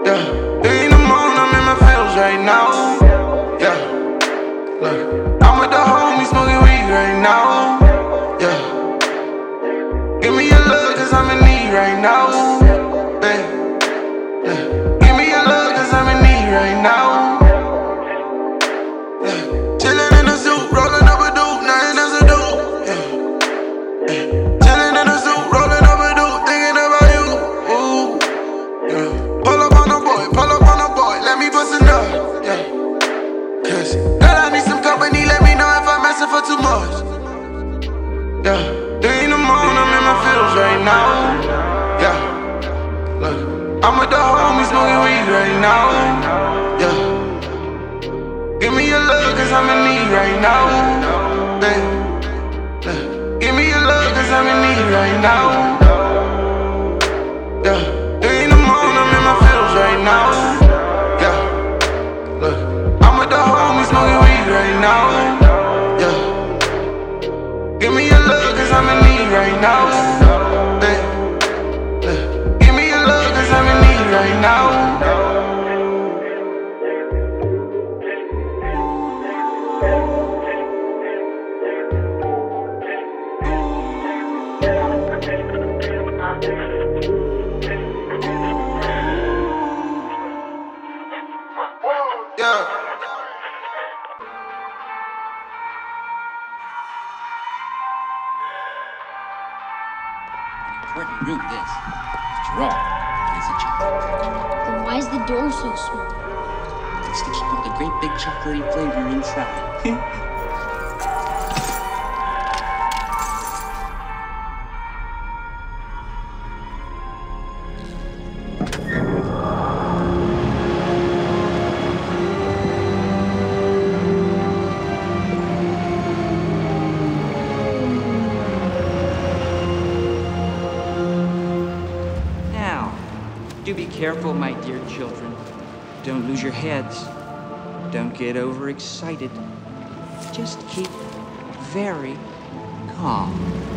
Yeah, 3 in the morning, I'm in my feels right now. Yeah, look, I'm with the homies smoking weed right now. Yeah, give me your love, cause I'm in need right now. Yeah, give me your love, cause I'm in need right now. Yeah, chillin' in the zoo, rollin' up a dope, nothing else to do. Yeah, chillin' in the zoo, rollin' up a dope, thinking about you. Ooh, yeah. Pull up on the boy, let me bust it up. Yeah, cause girl, I need some company, let me know if I'm asking for too much. Yeah, 3 in the morning, I'm in my feels right now. Yeah, look, I'm with the homies smoking weed right now. Yeah, give me your love, cause I'm in need right now. Yeah, give me your love, cause I'm in need right now. Yeah, 3 in the morning, I'm in my feels right now. Yeah, look, I'm with the homies smoking weed right now. Yeah, give me your love, cause I'm in need right now. Give me your love, cause I'm in need right now. Yeah. Important room, this. After all, it is a chocolate. Then why is the door so small? It's to keep all the great big chocolatey flavor inside. Do be careful, my dear children. Don't lose your heads. Don't get overexcited. Just keep very calm.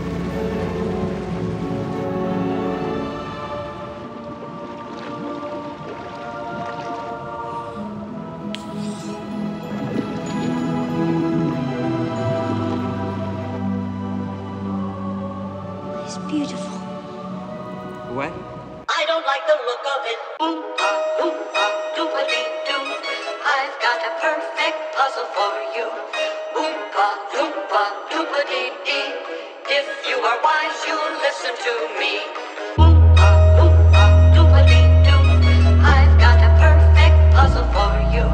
It's beautiful. What? I don't like the look of it. Oompa-loompa-doompa-dee-doo. I've got a perfect puzzle for you. Oompa-loompa-doompa-dee-dee. If you are wise, you'll listen to me. Oompa-loompa-doompa-dee-doo. I've got a perfect puzzle for you.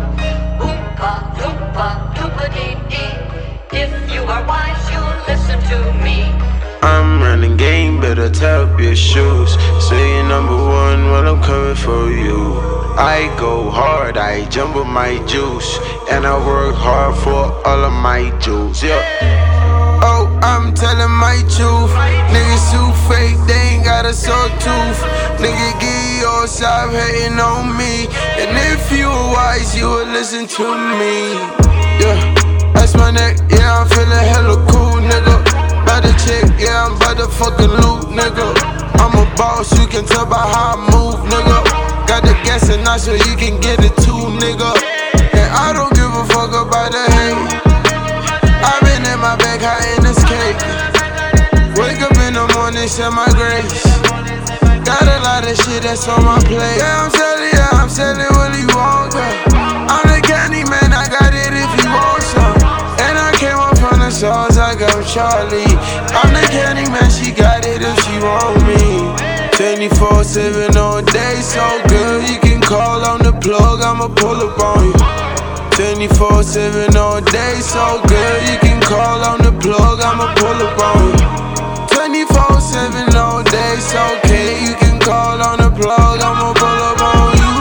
Oompa-loompa-doompa-dee-dee. If you are wise, you'll listen to me. I'm running game, better tie up your shoes. Say you're number one when I'm coming for you. I go hard, I jump with my juice, and I work hard for all of my jewels. Yeah. Oh, I'm telling my truth. Niggas too fake, they ain't got a sore tooth. Nigga, give your side hating on me, and if you were wise, you would listen to me. Yeah, that's my neck. Yeah, I'm feeling hella cool, nigga. About to check, yeah, I'm about to fucking loot, nigga. I'm a boss, you can tell by how I move, nigga. Got the gas and not so you can get it too, nigga. And I don't give a fuck about the hate. I've been in my bag, high in this cake. Wake up in the morning, say my grace. Got a lot of shit that's on my plate. Yeah, I'm selling what you want, yeah. I'm the candy man, I got it if you want some. And I came up from the sauce, I got Charlie. I'm the candy man, she got it if she want me. 24/7 all day, so good. You can call on the plug, I'ma pull up on you. 24/7 all day, so good. You can call on the plug, I'ma pull up on you. 24/7 all day, so okay. You can call on the plug, I'ma pull up on you.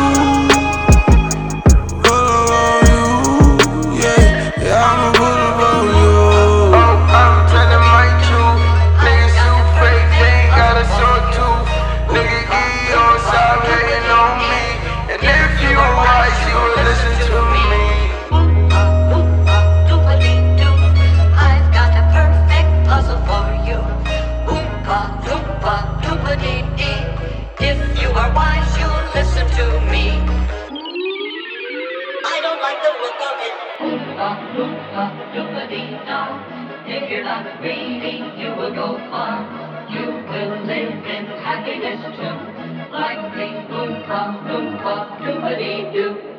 Pull up on you, yeah, yeah, I'ma pull up on you. Oh, I'm telling my truth. Niggas too fake, they ain't got a sore tooth. Nigga, give your side hating on me, and if you were wise, you would listen to me. Oompa-loompa-doompa-dee-doo. I've got a perfect puzzle for you. Oompa-loompa-doompa-dee. like the look of it. Oompa, loompa, doobadee-da. If you're not greedy, you will go far. You will live in happiness too, like the Oompa, loompa, doobadee-doo.